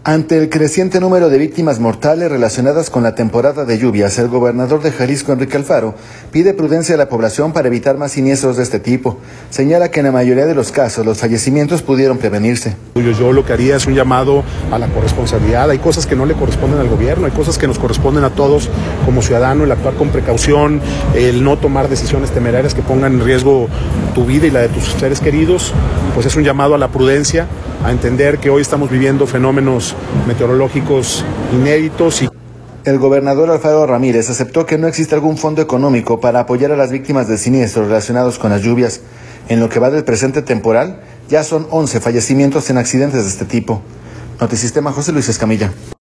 Ante el creciente número de víctimas mortales relacionadas con la temporada de lluvias, el gobernador de Jalisco, Enrique Alfaro, pide prudencia a la población para evitar más siniestros de este tipo. Señala que en la mayoría de los casos los fallecimientos pudieron prevenirse. Yo lo que haría es un llamado a la corresponsabilidad. Hay cosas que no le corresponden al gobierno, hay cosas que nos corresponden a todos como ciudadanos, el actuar con precaución, el no tomar decisiones temerarias que pongan en riesgo tu vida y la de tus seres queridos. Pues es un llamado a la prudencia, a entender que hoy estamos viviendo fenómenos meteorológicos inéditos. El gobernador Alfaro Ramírez aceptó que no existe algún fondo económico para apoyar a las víctimas de siniestros relacionados con las lluvias. En lo que va del presente temporal, ya son 11 fallecimientos en accidentes de este tipo. Notisistema, José Luis Escamilla.